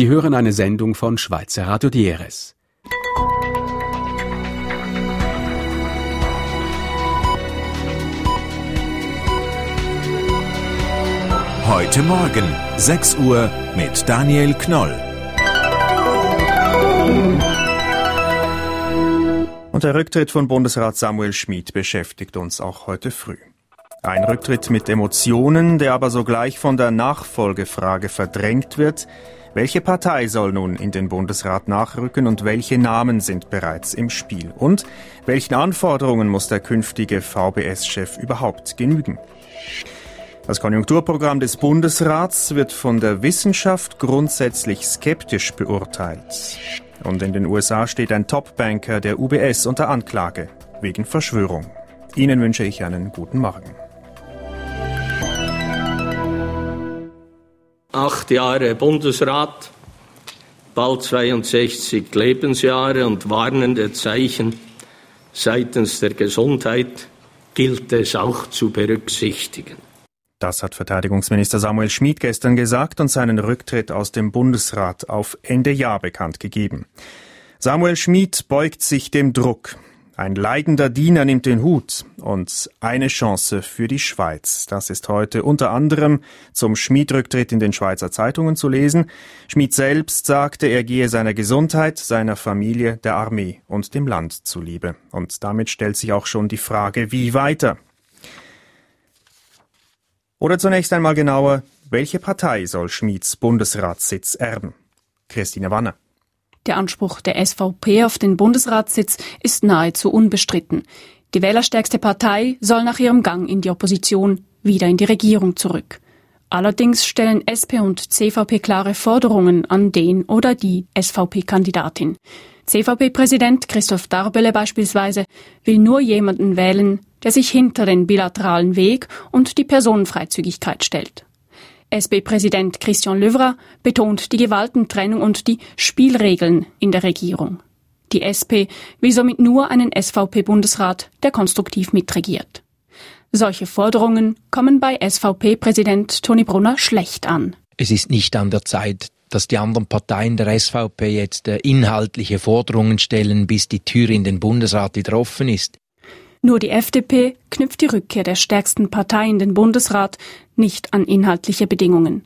Sie hören eine Sendung von Schweizer Radio DRS. Heute Morgen, 6 Uhr mit Daniel Knoll. Und der Rücktritt von Bundesrat Samuel Schmid beschäftigt uns auch heute früh. Ein Rücktritt mit Emotionen, der aber sogleich von der Nachfolgefrage verdrängt wird. Welche Partei soll nun in den Bundesrat nachrücken und welche Namen sind bereits im Spiel? Und welchen Anforderungen muss der künftige VBS-Chef überhaupt genügen? Das Konjunkturprogramm des Bundesrats wird von der Wissenschaft grundsätzlich skeptisch beurteilt. Und in den USA steht ein Top-Banker der UBS unter Anklage wegen Verschwörung. Ihnen wünsche ich einen guten Morgen. 8 Jahre Bundesrat, bald 62 Lebensjahre und warnende Zeichen seitens der Gesundheit gilt es auch zu berücksichtigen. Das hat Verteidigungsminister Samuel Schmid gestern gesagt und seinen Rücktritt aus dem Bundesrat auf Ende Jahr bekannt gegeben. Samuel Schmid beugt sich dem Druck. Ein leidender Diener nimmt den Hut und eine Chance für die Schweiz. Das ist heute unter anderem zum Schmid-Rücktritt in den Schweizer Zeitungen zu lesen. Schmid selbst sagte, er gehe seiner Gesundheit, seiner Familie, der Armee und dem Land zuliebe. Und damit stellt sich auch schon die Frage, wie weiter? Oder zunächst einmal genauer, welche Partei soll Schmids Bundesratssitz erben? Christine Wanner. Der Anspruch der SVP auf den Bundesratssitz ist nahezu unbestritten. Die wählerstärkste Partei soll nach ihrem Gang in die Opposition wieder in die Regierung zurück. Allerdings stellen SP und CVP klare Forderungen an den oder die SVP-Kandidatin. CVP-Präsident Christoph Darbele beispielsweise will nur jemanden wählen, der sich hinter den bilateralen Weg und die Personenfreizügigkeit stellt. SP-Präsident Christian Löwra betont die Gewaltentrennung und die Spielregeln in der Regierung. Die SP will somit nur einen SVP-Bundesrat, der konstruktiv mitregiert. Solche Forderungen kommen bei SVP-Präsident Toni Brunner schlecht an. Es ist nicht an der Zeit, dass die anderen Parteien der SVP jetzt inhaltliche Forderungen stellen, bis die Tür in den Bundesrat wieder offen ist. Nur die FDP knüpft die Rückkehr der stärksten Partei in den Bundesrat nicht an inhaltliche Bedingungen.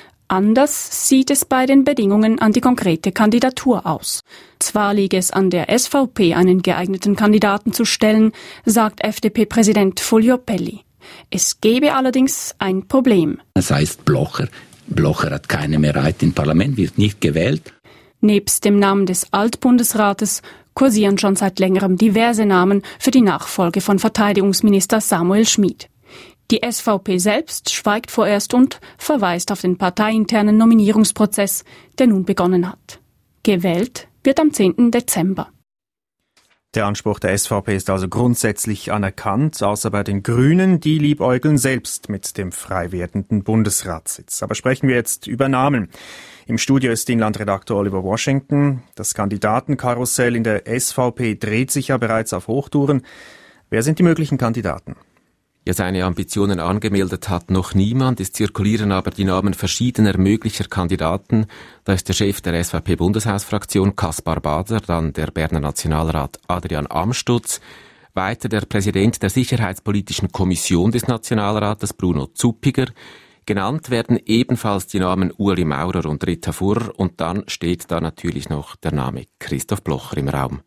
Anders sieht es bei den Bedingungen an die konkrete Kandidatur aus. Zwar liege es an der SVP, einen geeigneten Kandidaten zu stellen, sagt FDP-Präsident Fulvio Pelli. Es gebe allerdings ein Problem. Das heißt Blocher. Blocher hat keine Mehrheit im Parlament, wird nicht gewählt. Nebst dem Namen des Altbundesrates kursieren schon seit längerem diverse Namen für die Nachfolge von Verteidigungsminister Samuel Schmid. Die SVP selbst schweigt vorerst und verweist auf den parteiinternen Nominierungsprozess, der nun begonnen hat. Gewählt wird am 10. Dezember. Der Anspruch der SVP ist also grundsätzlich anerkannt, außer bei den Grünen, die liebäugeln selbst mit dem frei werdenden Bundesratssitz. Aber sprechen wir jetzt über Namen. Im Studio ist Inlandredaktor Oliver Washington. Das Kandidatenkarussell in der SVP dreht sich ja bereits auf Hochtouren. Wer sind die möglichen Kandidaten? Ja, seine Ambitionen angemeldet hat noch niemand. Es zirkulieren aber die Namen verschiedener möglicher Kandidaten. Da ist der Chef der SVP-Bundeshausfraktion Kaspar Bader, dann der Berner Nationalrat Adrian Amstutz, weiter der Präsident der Sicherheitspolitischen Kommission des Nationalrates Bruno Zuppiger. Genannt werden ebenfalls die Namen Ueli Maurer und Rita Furrer und dann steht da natürlich noch der Name Christoph Blocher im Raum.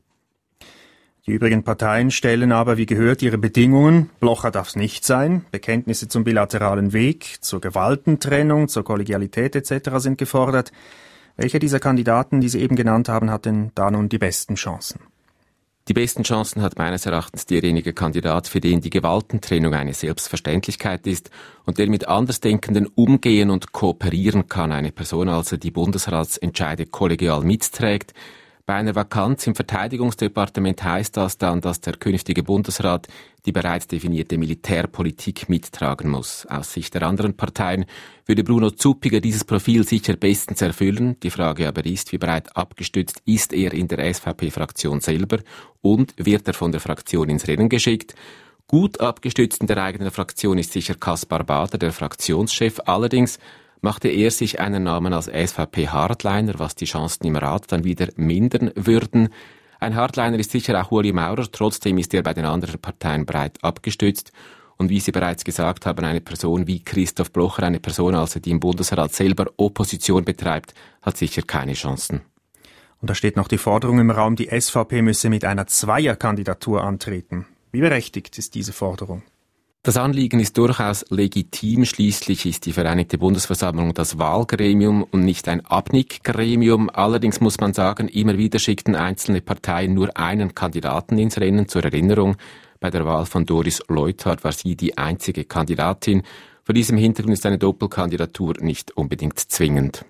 Die übrigen Parteien stellen aber, wie gehört, ihre Bedingungen. Blocher darf es nicht sein. Bekenntnisse zum bilateralen Weg, zur Gewaltentrennung, zur Kollegialität etc. sind gefordert. Welcher dieser Kandidaten, die Sie eben genannt haben, hat denn da nun die besten Chancen? Die besten Chancen hat meines Erachtens derjenige Kandidat, für den die Gewaltentrennung eine Selbstverständlichkeit ist und der mit Andersdenkenden umgehen und kooperieren kann. Eine Person also, die Bundesratsentscheide kollegial mitträgt. Bei einer Vakanz im Verteidigungsdepartement heißt das dann, dass der künftige Bundesrat die bereits definierte Militärpolitik mittragen muss. Aus Sicht der anderen Parteien würde Bruno Zuppiger dieses Profil sicher bestens erfüllen. Die Frage aber ist, wie breit abgestützt ist er in der SVP-Fraktion selber und wird er von der Fraktion ins Rennen geschickt? Gut abgestützt in der eigenen Fraktion ist sicher Kaspar Bader, der Fraktionschef. Allerdings machte er sich einen Namen als SVP-Hardliner, was die Chancen im Rat dann wieder mindern würden. Ein Hardliner ist sicher auch Ueli Maurer, trotzdem ist er bei den anderen Parteien breit abgestützt. Und wie Sie bereits gesagt haben, eine Person wie Christoph Blocher, eine Person also, die im Bundesrat selber Opposition betreibt, hat sicher keine Chancen. Und da steht noch die Forderung im Raum, die SVP müsse mit einer Zweierkandidatur antreten. Wie berechtigt ist diese Forderung? Das Anliegen ist durchaus legitim. Schließlich ist die Vereinigte Bundesversammlung das Wahlgremium und nicht ein Abnickgremium. Allerdings muss man sagen, immer wieder schickten einzelne Parteien nur einen Kandidaten ins Rennen. Zur Erinnerung, bei der Wahl von Doris Leuthard war sie die einzige Kandidatin. Vor diesem Hintergrund ist eine Doppelkandidatur nicht unbedingt zwingend.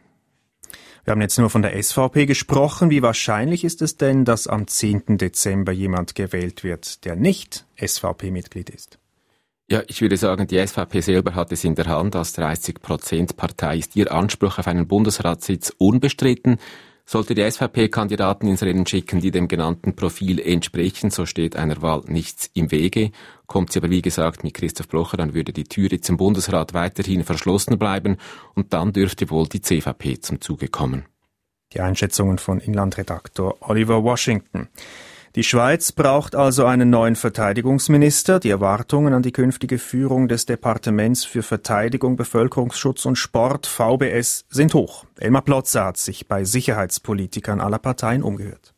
Wir haben jetzt nur von der SVP gesprochen. Wie wahrscheinlich ist es denn, dass am 10. Dezember jemand gewählt wird, der nicht SVP-Mitglied ist? Ja, ich würde sagen, die SVP selber hat es in der Hand. Als 30%-Partei ist ihr Anspruch auf einen Bundesratssitz unbestritten. Sollte die SVP Kandidaten ins Rennen schicken, die dem genannten Profil entsprechen, so steht einer Wahl nichts im Wege. Kommt sie aber, wie gesagt, mit Christoph Blocher, dann würde die Türe zum Bundesrat weiterhin verschlossen bleiben und dann dürfte wohl die CVP zum Zuge kommen. Die Einschätzungen von Inlandredaktor Oliver Washington. Die Schweiz braucht also einen neuen Verteidigungsminister. Die Erwartungen an die künftige Führung des Departements für Verteidigung, Bevölkerungsschutz und Sport, VBS, sind hoch. Elmar Plotzer hat sich bei Sicherheitspolitikern aller Parteien umgehört.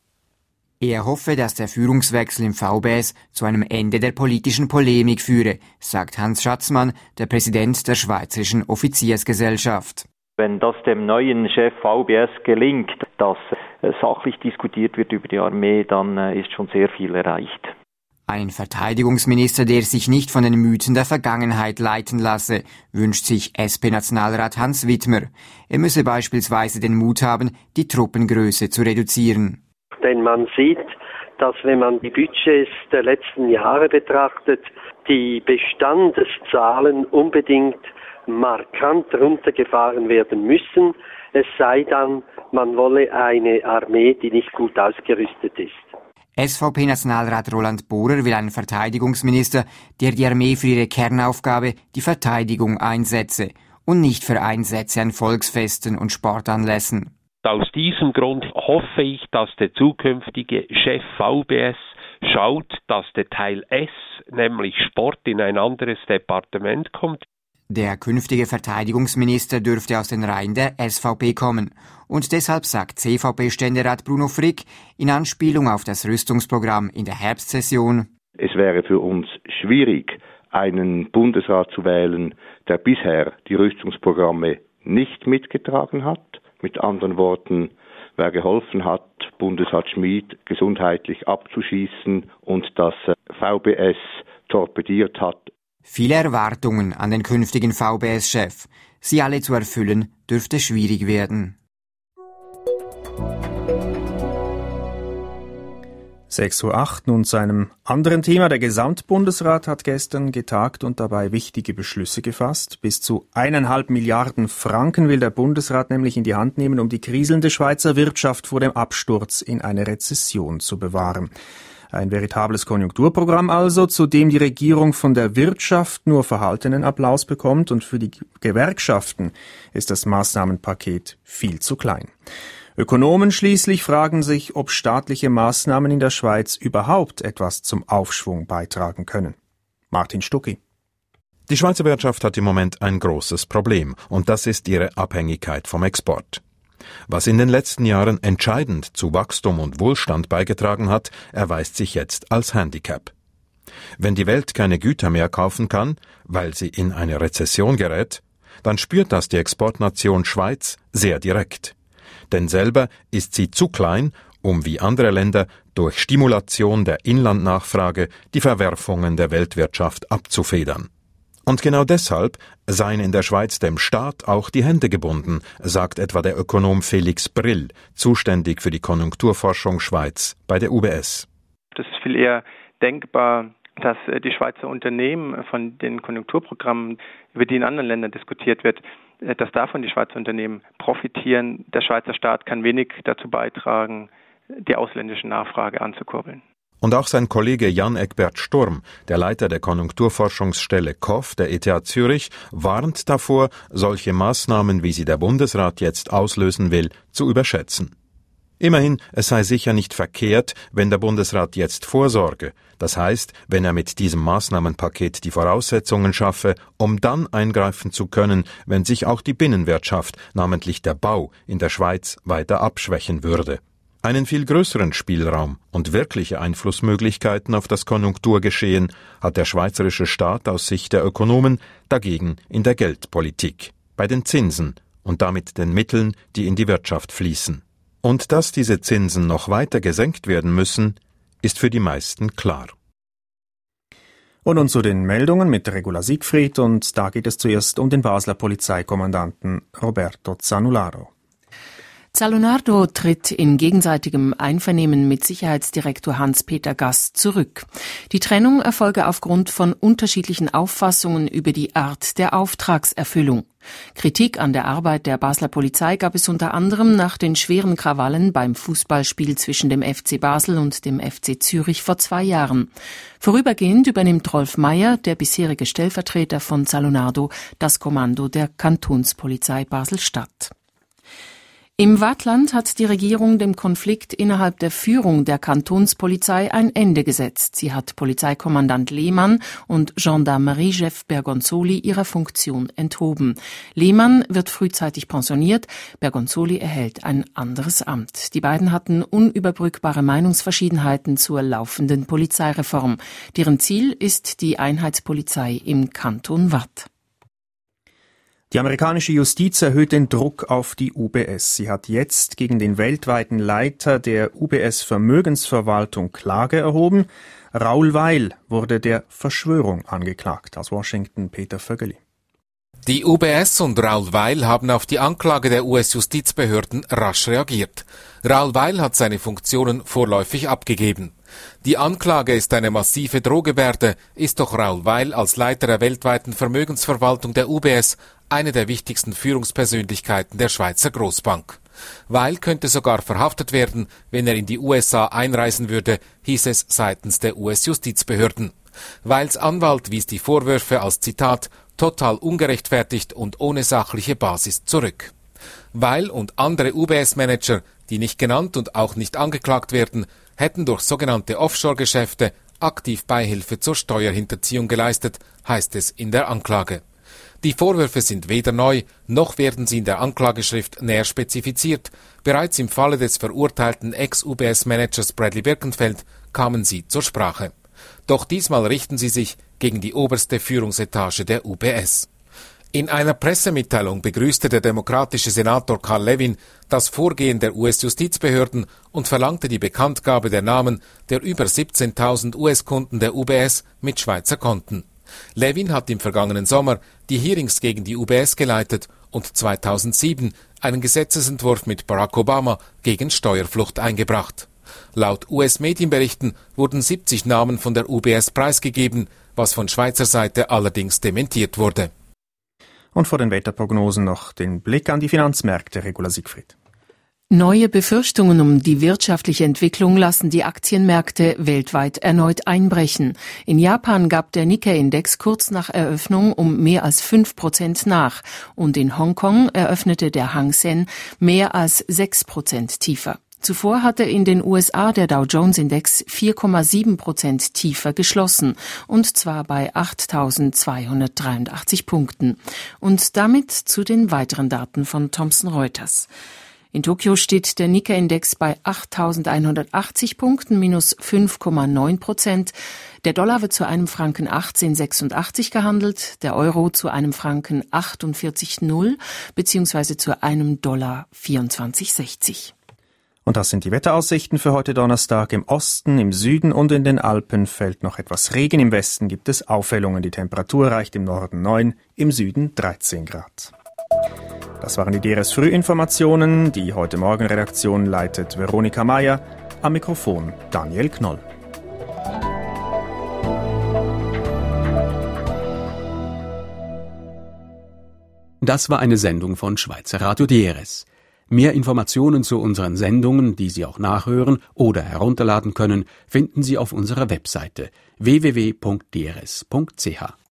Er hoffe, dass der Führungswechsel im VBS zu einem Ende der politischen Polemik führe, sagt Hans Schatzmann, der Präsident der Schweizerischen Offiziersgesellschaft. Wenn das dem neuen Chef VBS gelingt, dass sachlich diskutiert wird über die Armee, dann ist schon sehr viel erreicht. Ein Verteidigungsminister, der sich nicht von den Mythen der Vergangenheit leiten lasse, wünscht sich SP-Nationalrat Hans Wittmer. Er müsse beispielsweise den Mut haben, die Truppengröße zu reduzieren. Denn man sieht, dass wenn man die Budgets der letzten Jahre betrachtet, die Bestandeszahlen unbedingt markant runtergefahren werden müssen, es sei dann, man wolle eine Armee, die nicht gut ausgerüstet ist. SVP-Nationalrat Roland Bohrer will einen Verteidigungsminister, der die Armee für ihre Kernaufgabe, die Verteidigung, einsetze und nicht für Einsätze an Volksfesten und Sportanlässen. Aus diesem Grund hoffe ich, dass der zukünftige Chef VBS schaut, dass der Teil S, nämlich Sport, in ein anderes Departement kommt. Der künftige Verteidigungsminister dürfte aus den Reihen der SVP kommen. Und deshalb sagt CVP-Ständerat Bruno Frick in Anspielung auf das Rüstungsprogramm in der Herbstsession: Es wäre für uns schwierig, einen Bundesrat zu wählen, der bisher die Rüstungsprogramme nicht mitgetragen hat. Mit anderen Worten, wer geholfen hat, Bundesrat Schmid gesundheitlich abzuschießen und das VBS torpediert hat. Viele Erwartungen an den künftigen VBS-Chef. Sie alle zu erfüllen, dürfte schwierig werden. 6:08 Uhr nun zu einem anderen Thema. Der Gesamtbundesrat hat gestern getagt und dabei wichtige Beschlüsse gefasst. Bis zu 1,5 Milliarden Franken will der Bundesrat nämlich in die Hand nehmen, um die kriselnde Schweizer Wirtschaft vor dem Absturz in eine Rezession zu bewahren. Ein veritables Konjunkturprogramm also, zu dem die Regierung von der Wirtschaft nur verhaltenen Applaus bekommt, und für die Gewerkschaften ist das Maßnahmenpaket viel zu klein. Ökonomen schließlich fragen sich, ob staatliche Maßnahmen in der Schweiz überhaupt etwas zum Aufschwung beitragen können. Martin Stucki. Die Schweizer Wirtschaft hat im Moment ein großes Problem, und das ist ihre Abhängigkeit vom Export. Was in den letzten Jahren entscheidend zu Wachstum und Wohlstand beigetragen hat, erweist sich jetzt als Handicap. Wenn die Welt keine Güter mehr kaufen kann, weil sie in eine Rezession gerät, dann spürt das die Exportnation Schweiz sehr direkt. Denn selber ist sie zu klein, um wie andere Länder durch Stimulation der Inlandnachfrage die Verwerfungen der Weltwirtschaft abzufedern. Und genau deshalb seien in der Schweiz dem Staat auch die Hände gebunden, sagt etwa der Ökonom Felix Brill, zuständig für die Konjunkturforschung Schweiz bei der UBS. Das ist viel eher denkbar, dass die Schweizer Unternehmen von den Konjunkturprogrammen, über die in anderen Ländern diskutiert wird, dass davon die Schweizer Unternehmen profitieren. Der Schweizer Staat kann wenig dazu beitragen, die ausländische Nachfrage anzukurbeln. Und auch sein Kollege Jan Egbert Sturm, der Leiter der Konjunkturforschungsstelle KOF der ETH Zürich, warnt davor, solche Maßnahmen, wie sie der Bundesrat jetzt auslösen will, zu überschätzen. Immerhin, es sei sicher nicht verkehrt, wenn der Bundesrat jetzt vorsorge, das heißt, wenn er mit diesem Maßnahmenpaket die Voraussetzungen schaffe, um dann eingreifen zu können, wenn sich auch die Binnenwirtschaft, namentlich der Bau, in der Schweiz weiter abschwächen würde. Einen viel größeren Spielraum und wirkliche Einflussmöglichkeiten auf das Konjunkturgeschehen hat der schweizerische Staat aus Sicht der Ökonomen dagegen in der Geldpolitik, bei den Zinsen und damit den Mitteln, die in die Wirtschaft fließen. Und dass diese Zinsen noch weiter gesenkt werden müssen, ist für die meisten klar. Und nun zu den Meldungen mit Regula Siegfried, und da geht es zuerst um den Basler Polizeikommandanten Roberto Zanularo. Zanularo tritt in gegenseitigem Einvernehmen mit Sicherheitsdirektor Hans-Peter Gass zurück. Die Trennung erfolge aufgrund von unterschiedlichen Auffassungen über die Art der Auftragserfüllung. Kritik an der Arbeit der Basler Polizei gab es unter anderem nach den schweren Krawallen beim Fußballspiel zwischen dem FC Basel und dem FC Zürich vor 2 Jahren. Vorübergehend übernimmt Rolf Meyer, der bisherige Stellvertreter von Zanularo, das Kommando der Kantonspolizei Basel-Stadt. Im Waadtland hat die Regierung dem Konflikt innerhalb der Führung der Kantonspolizei ein Ende gesetzt. Sie hat Polizeikommandant Lehmann und Gendarmeriechef Bergonzoli ihrer Funktion enthoben. Lehmann wird frühzeitig pensioniert, Bergonzoli erhält ein anderes Amt. Die beiden hatten unüberbrückbare Meinungsverschiedenheiten zur laufenden Polizeireform. Deren Ziel ist die Einheitspolizei im Kanton Waadt. Die amerikanische Justiz erhöht den Druck auf die UBS. Sie hat jetzt gegen den weltweiten Leiter der UBS-Vermögensverwaltung Klage erhoben. Raoul Weil wurde der Verschwörung angeklagt. Aus Washington Peter Vögeli. Die UBS und Raoul Weil haben auf die Anklage der US-Justizbehörden rasch reagiert. Raoul Weil hat seine Funktionen vorläufig abgegeben. Die Anklage ist eine massive Drohgebärde, ist doch Raoul Weil als Leiter der weltweiten Vermögensverwaltung der UBS eine der wichtigsten Führungspersönlichkeiten der Schweizer Großbank. Weil könnte sogar verhaftet werden, wenn er in die USA einreisen würde, hieß es seitens der US-Justizbehörden. Weils Anwalt wies die Vorwürfe als Zitat total ungerechtfertigt und ohne sachliche Basis zurück. Weil und andere UBS-Manager, die nicht genannt und auch nicht angeklagt werden, hätten durch sogenannte Offshore-Geschäfte aktiv Beihilfe zur Steuerhinterziehung geleistet, heißt es in der Anklage. Die Vorwürfe sind weder neu, noch werden sie in der Anklageschrift näher spezifiziert. Bereits im Falle des verurteilten Ex-UBS-Managers Bradley Birkenfeld kamen sie zur Sprache. Doch diesmal richten sie sich gegen die oberste Führungsetage der UBS. In einer Pressemitteilung begrüßte der demokratische Senator Carl Levin das Vorgehen der US-Justizbehörden und verlangte die Bekanntgabe der Namen der über 17.000 US-Kunden der UBS mit Schweizer Konten. Levin hat im vergangenen Sommer die Hearings gegen die UBS geleitet und 2007 einen Gesetzesentwurf mit Barack Obama gegen Steuerflucht eingebracht. Laut US-Medienberichten wurden 70 Namen von der UBS preisgegeben, was von Schweizer Seite allerdings dementiert wurde. Und vor den Wetterprognosen noch den Blick an die Finanzmärkte, Regula Siegfried. Neue Befürchtungen um die wirtschaftliche Entwicklung lassen die Aktienmärkte weltweit erneut einbrechen. In Japan gab der Nikkei-Index kurz nach Eröffnung um mehr als 5% nach und in Hongkong eröffnete der Hang Seng mehr als 6% tiefer. Zuvor hatte in den USA der Dow Jones Index 4,7% tiefer geschlossen, und zwar bei 8.283 Punkten. Und damit zu den weiteren Daten von Thomson Reuters. In Tokio steht der Nikkei-Index bei 8.180 Punkten, minus 5,9%. Der Dollar wird zu einem Franken 18,86 gehandelt, der Euro zu einem Franken 48,0 bzw. zu einem Dollar 24,60. Und das sind die Wetteraussichten für heute Donnerstag. Im Osten, im Süden und in den Alpen fällt noch etwas Regen. Im Westen gibt es Aufhellungen. Die Temperatur reicht im Norden 9, im Süden 13 Grad. Das waren die DRS Frühinformationen. Die heute Morgen Redaktion leitet Veronika Mayer. Am Mikrofon Daniel Knoll. Das war eine Sendung von Schweizer Radio DRS. Mehr Informationen zu unseren Sendungen, die Sie auch nachhören oder herunterladen können, finden Sie auf unserer Webseite www.drs.ch.